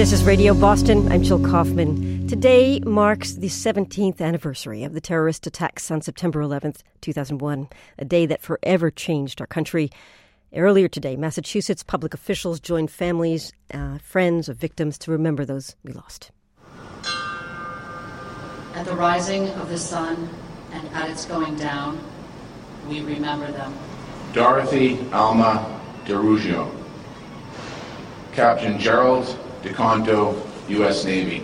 This is Radio Boston. I'm Jill Kaufman. Today marks the 17th anniversary of the terrorist attacks on September 11th, 2001, a day that forever changed our country. Earlier today, Massachusetts public officials joined families, friends of victims to remember those we lost. At the rising of the sun and at its going down, we remember them. Dorothy Alma DeRugio, Captain Gerald DeConto, U.S. Navy.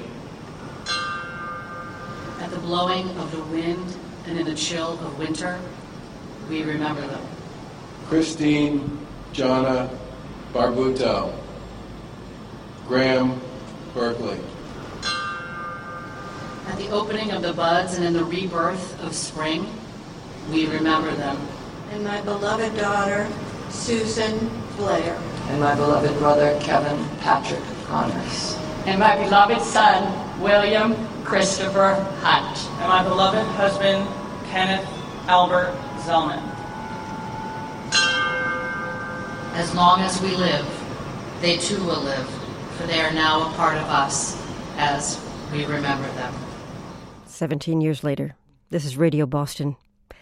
At the blowing of the wind and in the chill of winter, we remember them. Christine Jana Barbuto, Graham Berkeley. At the opening of the buds and in the rebirth of spring, we remember them. And my beloved daughter, Susan Blair. And my beloved brother, Kevin Patrick Connors. And my beloved son, William Christopher Hunt. And my beloved husband, Kenneth Albert Zellman. As long as we live, they too will live, for they are now a part of us as we remember them. 17 years later, this is Radio Boston.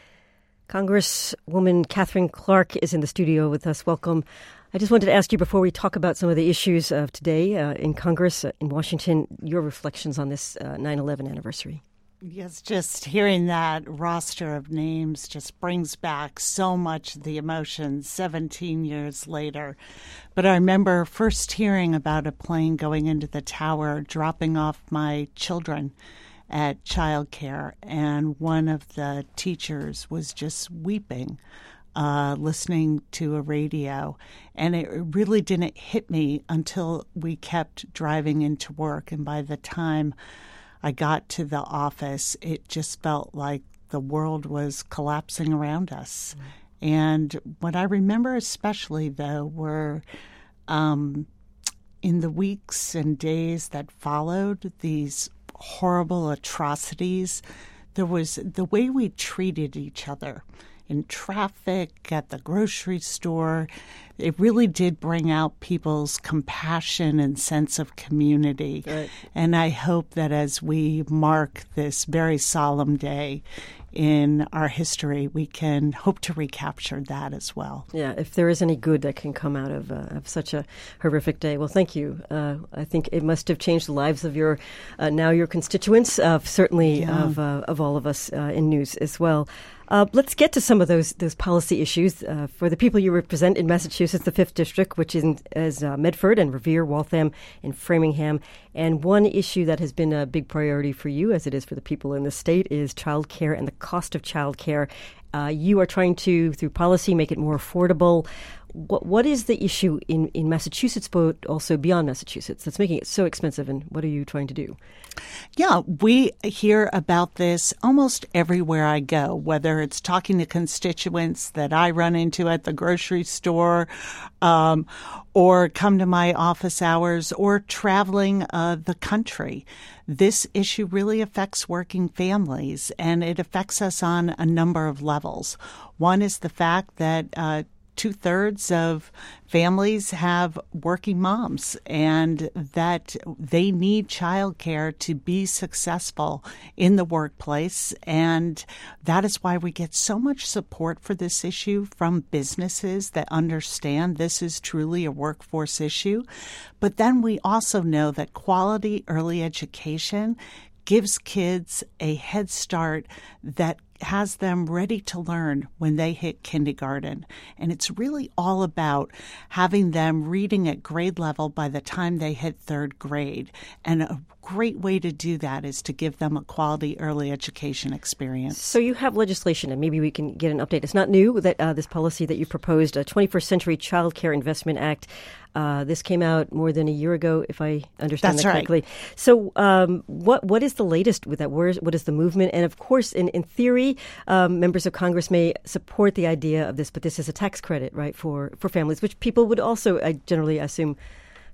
Congresswoman Katherine Clark is in the studio with us. Welcome. I just wanted to ask you, before we talk about some of the issues of today in Congress, in Washington, your reflections on this 9/11 anniversary. Yes, just hearing that roster of names just brings back so much of the emotions 17 years later. But I remember first hearing about a plane going into the tower, dropping off my children at childcare, and one of the teachers was just weeping, listening to a radio. And it really didn't hit me until we kept driving into work. And by the time I got to the office, it just felt like the world was collapsing around us. Mm-hmm. And what I remember especially, though, were in the weeks and days that followed these horrible atrocities, there was the way we treated each other in traffic, at the grocery store. It really did bring out people's compassion and sense of community. Right. And I hope that as we mark this very solemn day in our history, we can hope to recapture that as well. Yeah, if there is any good that can come out of such a horrific day. Well, thank you. I think it must have changed the lives of your constituents, certainly of all of us in news as well. Let's get to some of those policy issues. For the people you represent in Massachusetts, the 5th District, which is Medford and Revere, Waltham, and Framingham. And one issue that has been a big priority for you, as it is for the people in the state, is child care and the cost of child care. You are trying to, through policy, make it more affordable. What is the issue in Massachusetts, but also beyond Massachusetts, that's making it so expensive, and what are you trying to do? Yeah, we hear about this almost everywhere I go, whether it's talking to constituents that I run into at the grocery store, or come to my office hours, or traveling the country. This issue really affects working families, and it affects us on a number of levels. One is the fact that 2/3 of families have working moms, and that they need childcare to be successful in the workplace. And that is why we get so much support for this issue from businesses that understand this is truly a workforce issue. But then we also know that quality early education gives kids a head start that has them ready to learn when they hit kindergarten. And it's really all about having them reading at grade level by the time they hit 3rd grade. And a great way to do that is to give them a quality early education experience. So you have legislation, and maybe we can get an update. It's not new, that this policy that you proposed, a 21st Century Child Care Investment Act. This came out more than a year ago, if I understand that correctly. Right. So what is the latest with that? What is the movement? And of course, in theory, members of Congress may support the idea of this, but this is a tax credit, right, for families, which people would also, I generally assume,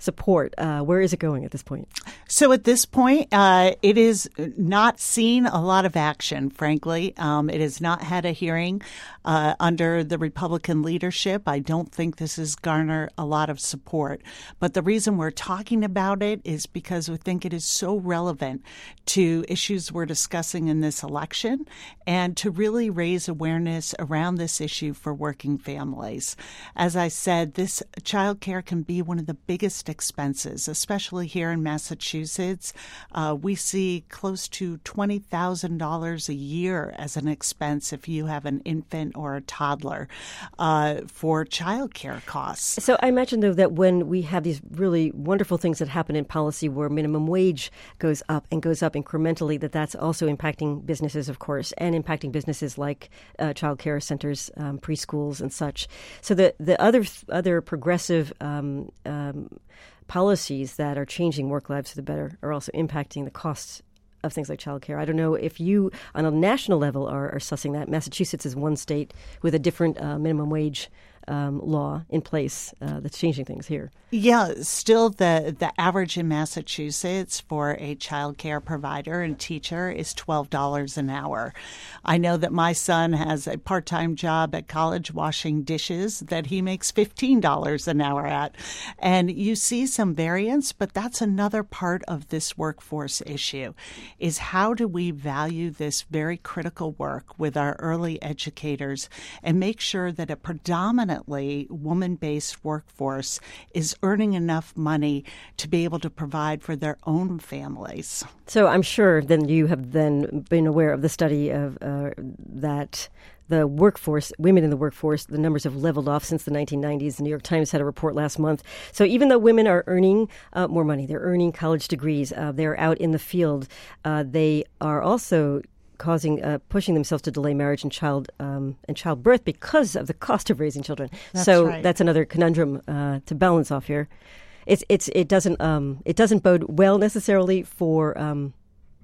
support. Where is it going at this point? So at this point, it is not seen a lot of action, frankly. It has not had a hearing under the Republican leadership. I don't think this has garnered a lot of support. But the reason we're talking about it is because we think it is so relevant to issues we're discussing in this election and to really raise awareness around this issue for working families. As I said, this child care can be one of the biggest expenses, especially here in Massachusetts. We see close to $20,000 a year as an expense if you have an infant or a toddler for child care costs. So I imagine, though, that when we have these really wonderful things that happen in policy where minimum wage goes up incrementally, that's also impacting businesses, of course, and impacting businesses like child care centers, preschools and such. So the other progressive policies that are changing work lives for the better are also impacting the costs of things like childcare. I don't know if you, on a national level, are sussing that. Massachusetts is one state with a different minimum wage law in place that's changing things here. Yeah, still the average in Massachusetts for a child care provider and teacher is $12 an hour. I know that my son has a part-time job at college washing dishes that he makes $15 an hour at. And you see some variance, but that's another part of this workforce issue, is how do we value this very critical work with our early educators and make sure that a predominantly woman-based workforce is earning enough money to be able to provide for their own families. So I'm sure then you have then been aware of the study of that the workforce, women in the workforce, the numbers have leveled off since the 1990s. The New York Times had a report last month. So even though women are earning more money, they're earning college degrees, they're out in the field, they are also pushing themselves to delay marriage and childbirth because of the cost of raising children. That's another conundrum to balance off here. It doesn't bode well necessarily for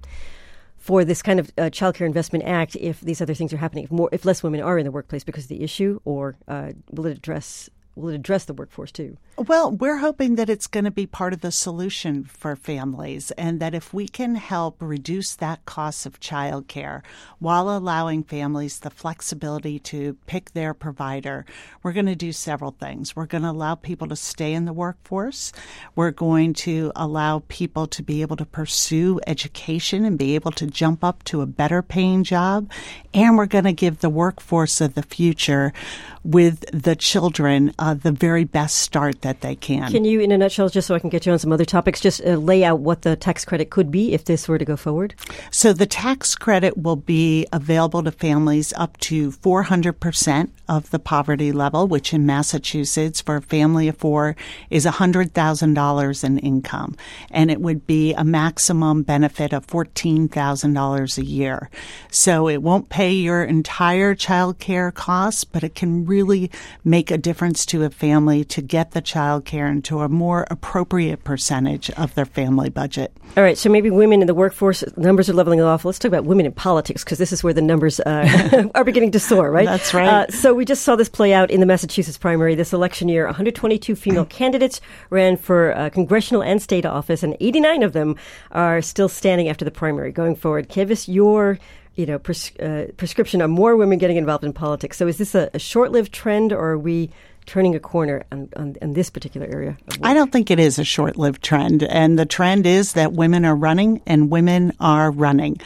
this kind of Child Care Investment Act if these other things are happening. If less women are in the workplace because of the issue, or will it address the workforce too? Well, we're hoping that it's going to be part of the solution for families, and that if we can help reduce that cost of childcare while allowing families the flexibility to pick their provider, we're going to do several things. We're going to allow people to stay in the workforce. We're going to allow people to be able to pursue education and be able to jump up to a better paying job. And we're going to give the workforce of the future with the children the very best start that they can. Can you, in a nutshell, just so I can get you on some other topics, just lay out what the tax credit could be if this were to go forward? So the tax credit will be available to families up to 400% of the poverty level, which in Massachusetts for a family of four is $100,000 in income. And it would be a maximum benefit of $14,000 a year. So it won't pay your entire child care costs, but it can really make a difference to a family to get the child care into a more appropriate percentage of their family budget. All right, so maybe women in the workforce, numbers are leveling off. Let's talk about women in politics, because this is where the numbers are beginning to soar, right? That's right. So we just saw this play out in the Massachusetts primary this election year. 122 female candidates ran for congressional and state office, and 89 of them are still standing after the primary going forward. Give us your prescription on more women getting involved in politics. So is this a short-lived trend, or are we turning a corner on this particular area of work? I don't think it is a short-lived trend. And the trend is that women are running and women are winning.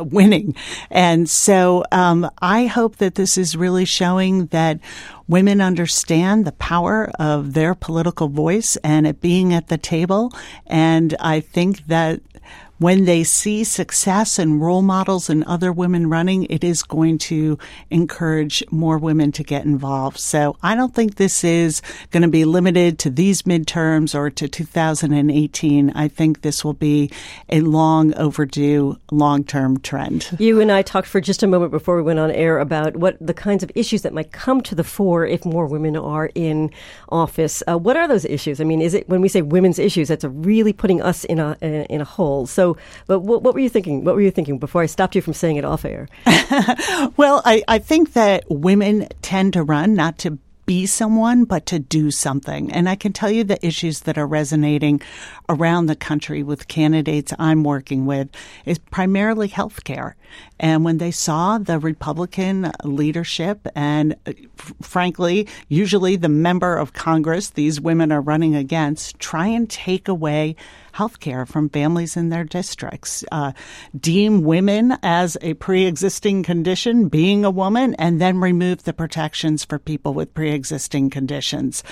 And so I hope that this is really showing that women understand the power of their political voice and it being at the table. And I think that when they see success and role models and other women running, it is going to encourage more women to get involved. So I don't think this is going to be limited to these midterms or to 2018. I think this will be a long overdue, long-term trend. You and I talked for just a moment before we went on air about what the kinds of issues that might come to the fore if more women are in office. What are those issues? I mean, is it when we say women's issues, that's really putting us in a hole. So, but what were you thinking? What were you thinking before I stopped you from saying it off air? Well, I think that women tend to run not to be someone, but to do something. And I can tell you the issues that are resonating around the country with candidates I'm working with is primarily health care. And when they saw the Republican leadership and, frankly, usually the member of Congress these women are running against, try and take away health care from families in their districts, deem women as a pre-existing condition, being a woman, and then remove the protections for people with pre-existing conditions.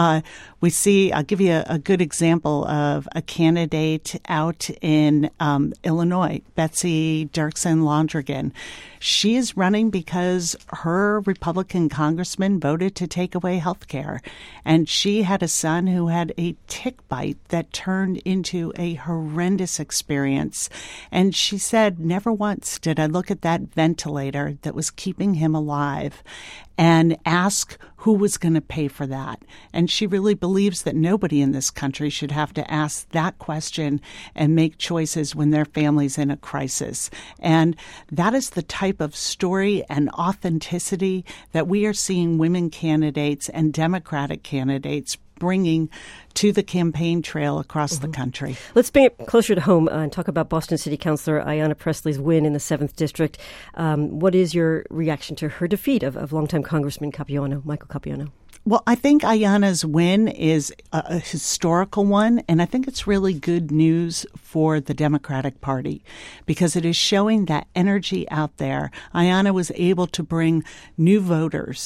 We see, I'll give you a good example of a candidate out in Illinois, Betsy Dirksen-Londrigan. She is running because her Republican congressman voted to take away health care. And she had a son who had a tick bite that turned into a horrendous experience. And she said, never once did I look at that ventilator that was keeping him alive and ask who was going to pay for that. And she really believes that nobody in this country should have to ask that question and make choices when their family's in a crisis. And that is the type of story and authenticity that we are seeing women candidates and Democratic candidates bringing to the campaign trail across the country. Let's bring it closer to home and talk about Boston City Councilor Ayanna Pressley's win in the 7th District. What is your reaction to her defeat of longtime Congressman Michael Capuano? Well, I think Ayanna's win is a historical one, and I think it's really good news for the Democratic Party because it is showing that energy out there. Ayanna was able to bring new voters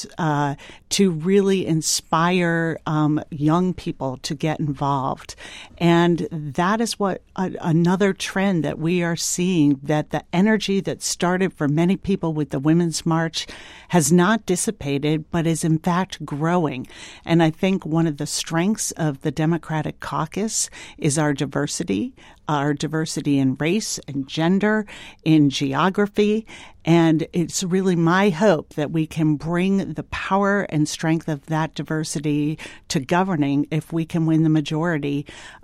to really inspire young people to get involved. And that is what another trend that we are seeing, that the energy that started for many people with the Women's March has not dissipated, but is in fact growing. And I think one of the strengths of the Democratic caucus is our diversity in race and gender, in geography. And it's really my hope that we can bring the power and strength of that diversity to governing if we can win the majority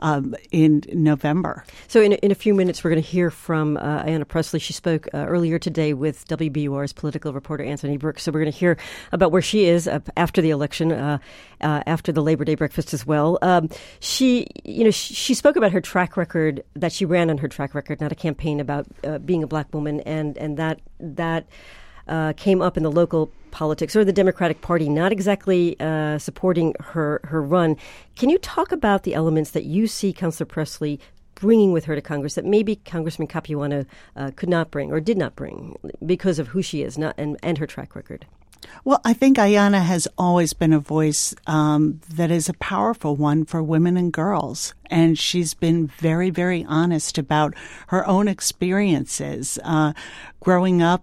in November. So in a few minutes, we're going to hear from Ayanna Pressley. She spoke earlier today with WBUR's political reporter Anthony Brooks. So we're going to hear about where she is after the election, after the Labor Day breakfast as well. She spoke about her track record, that she ran on her track record, not a campaign about being a black woman, and that came up in the local politics or the Democratic Party, not exactly supporting her run. Can you talk about the elements that you see Councilor Pressley bringing with her to Congress that maybe Congressman Capuano could not bring or did not bring because of who she is and her track record? Well, I think Ayanna has always been a voice that is a powerful one for women and girls. And she's been very, very honest about her own experiences growing up,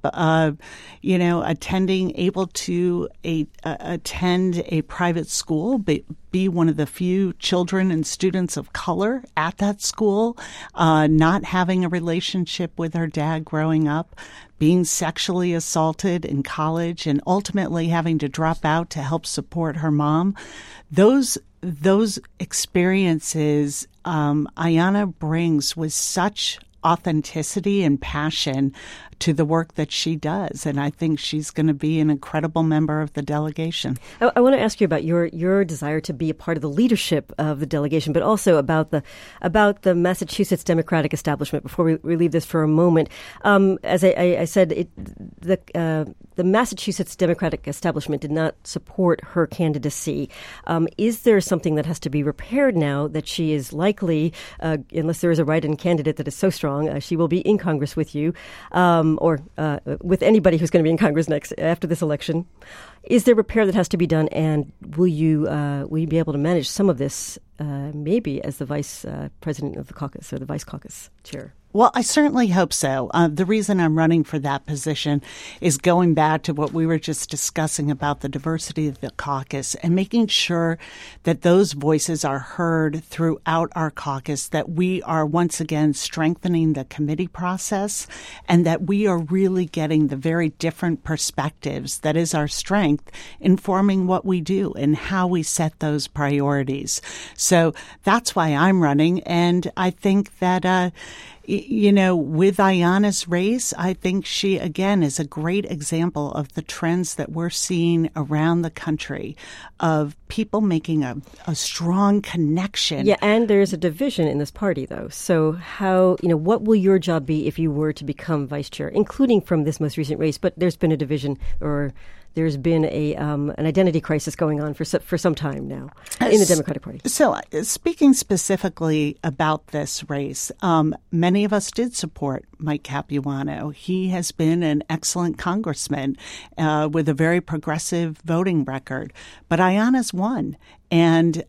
able to attend a private school, be one of the few children and students of color at that school, not having a relationship with her dad growing up, being sexually assaulted in college, and ultimately having to drop out to help support her mom. Those experiences Ayanna brings with such authenticity and passion to the work that she does. And I think she's going to be an incredible member of the delegation. I want to ask you about your desire to be a part of the leadership of the delegation, but also about the Massachusetts Democratic establishment. Before we leave this for a moment, as I said, the Massachusetts Democratic establishment did not support her candidacy. Is there something that has to be repaired now that she is likely, unless there is a write-in candidate that is so strong, she will be in Congress with you, or with anybody who's going to be in Congress next after this election? Is there repair that has to be done, and will you be able to manage some of this maybe as the vice president of the caucus or the vice caucus chair? Well, I certainly hope so. The reason I'm running for that position is going back to what we were just discussing about the diversity of the caucus and making sure that those voices are heard throughout our caucus, that we are once again strengthening the committee process, and that we are really getting the very different perspectives that is our strength informing what we do and how we set those priorities. So that's why I'm running, and I think that With Ayanna's race, I think she, again, is a great example of the trends that we're seeing around the country of people making a strong connection. Yeah, and there's a division in this party, though. So what will your job be if you were to become vice chair, including from this most recent race? But there's been a division, or there's been an identity crisis going on for some time now in the Democratic Party. So speaking specifically about this race, many of us did support Mike Capuano. He has been an excellent congressman with a very progressive voting record. But Ayanna's won. And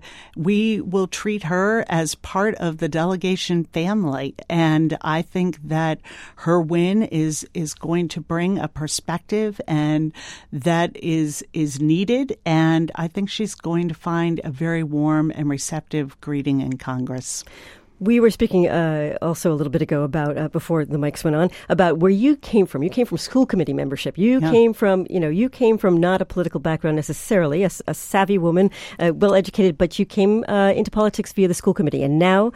we will treat her as part of the delegation family. And I think that her win is going to bring a perspective and that is needed. And I think she's going to find a very warm and receptive greeting in Congress. We were speaking also a little bit ago about, before the mics went on, about where you came from. You came from school committee membership. You came from not a political background necessarily, a savvy woman, well-educated, but you came into politics via the school committee. And now,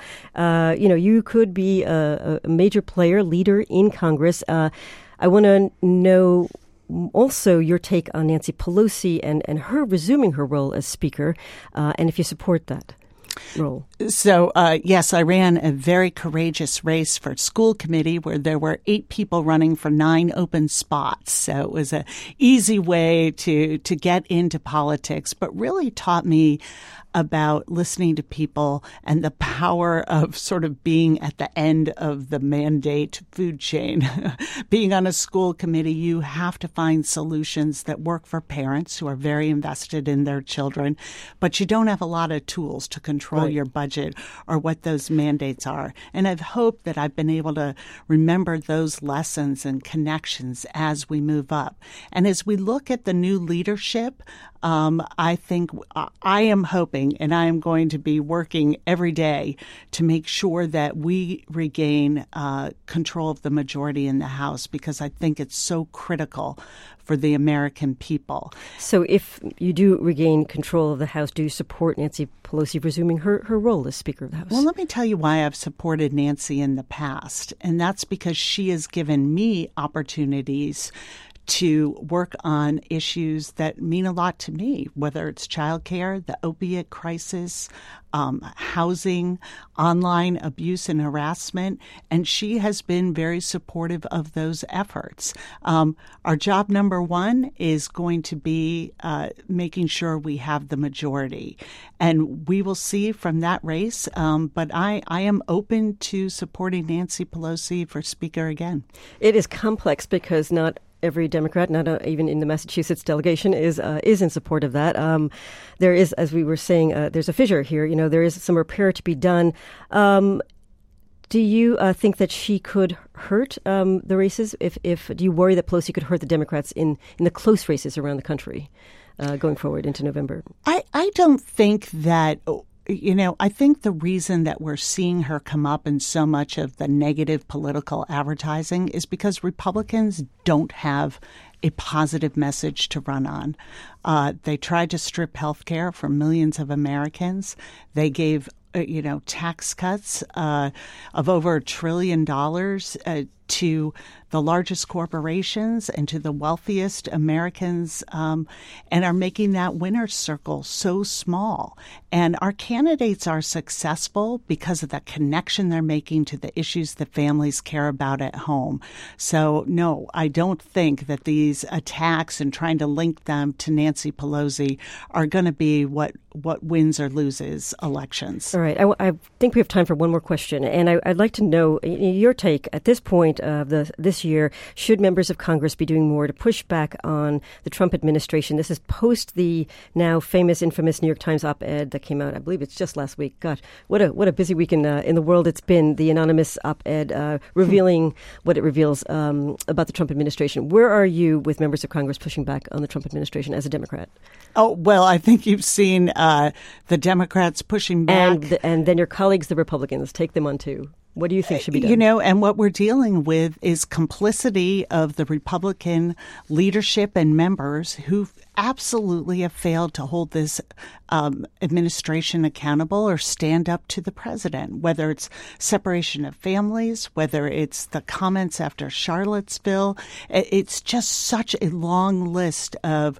you could be a major player, leader in Congress. I want to know also your take on Nancy Pelosi and her resuming her role as Speaker, and if you support that role. So, yes, I ran a very courageous race for school committee where there were 8 people running for 9 open spots. So it was an easy way to get into politics, but really taught me about listening to people and the power of sort of being at the end of the mandate food chain. Being on a school committee, you have to find solutions that work for parents who are very invested in their children, but you don't have a lot of tools to control your budget or what those mandates are. And I've hoped that I've been able to remember those lessons and connections as we move up. And as we look at the new leadership, I think I am hoping, and I am going to be working every day to make sure that we regain control of the majority in the House, because I think it's so critical for the American people. So if you do regain control of the House, do you support Nancy Pelosi resuming her role as Speaker of the House? Well, let me tell you why I've supported Nancy in the past, and that's because she has given me opportunities to work on issues that mean a lot to me, whether it's childcare, the opiate crisis, housing, online abuse and harassment, and she has been very supportive of those efforts. Our job number one is going to be making sure we have the majority, and we will see from that race, but I am open to supporting Nancy Pelosi for Speaker again. It is complex because not every Democrat, not even in the Massachusetts delegation, is in support of that. There is, as we were saying, there's a fissure here. There is some repair to be done. Do you think that she could hurt the races? Do you worry that Pelosi could hurt the Democrats in the close races around the country going forward into November? I don't think that. I think the reason that we're seeing her come up in so much of the negative political advertising is because Republicans don't have a positive message to run on. They tried to strip health care from millions of Americans. They gave tax cuts of over $1 trillion to the largest corporations and to the wealthiest Americans, and are making that winner's circle so small. And our candidates are successful because of the connection they're making to the issues that families care about at home. So, no, I don't think that these attacks and trying to link them to Nancy Pelosi are going to be what wins or loses elections. All right. I think we have time for one more question. And I'd like to know your take at this point of this year. Should members of Congress be doing more to push back on the Trump administration? This is post the now famous, infamous New York Times op-ed that came out, I believe it's just last week. God, what a busy week in the world it's been. The anonymous op-ed revealing what it reveals about the Trump administration. Where are you with members of Congress pushing back on the Trump administration as a Democrat? Oh, well, I think you've seen the Democrats pushing back. And then your colleagues, the Republicans, take them on too. What do you think should be done? You know, and what we're dealing with is complicity of the Republican leadership and members who absolutely have failed to hold this administration accountable or stand up to the president, whether it's separation of families, whether it's the comments after Charlottesville. It's just such a long list of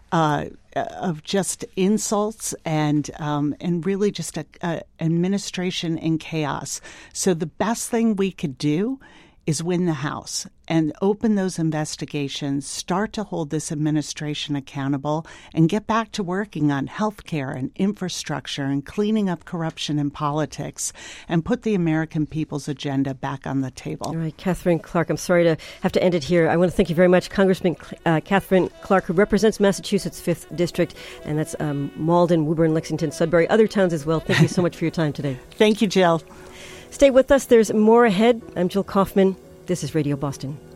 just insults and really just a administration in chaos. So the best thing we could do is win the House and open those investigations, start to hold this administration accountable, and get back to working on health care and infrastructure and cleaning up corruption in politics and put the American people's agenda back on the table. All right, Katherine Clark, I'm sorry to have to end it here. I want to thank you very much, Congressman Katherine Clark, who represents Massachusetts' 5th District, and that's Malden, Woburn, Lexington, Sudbury, other towns as well. Thank you so much for your time today. Thank you, Jill. Stay with us. There's more ahead. I'm Jill Kaufman. This is Radio Boston.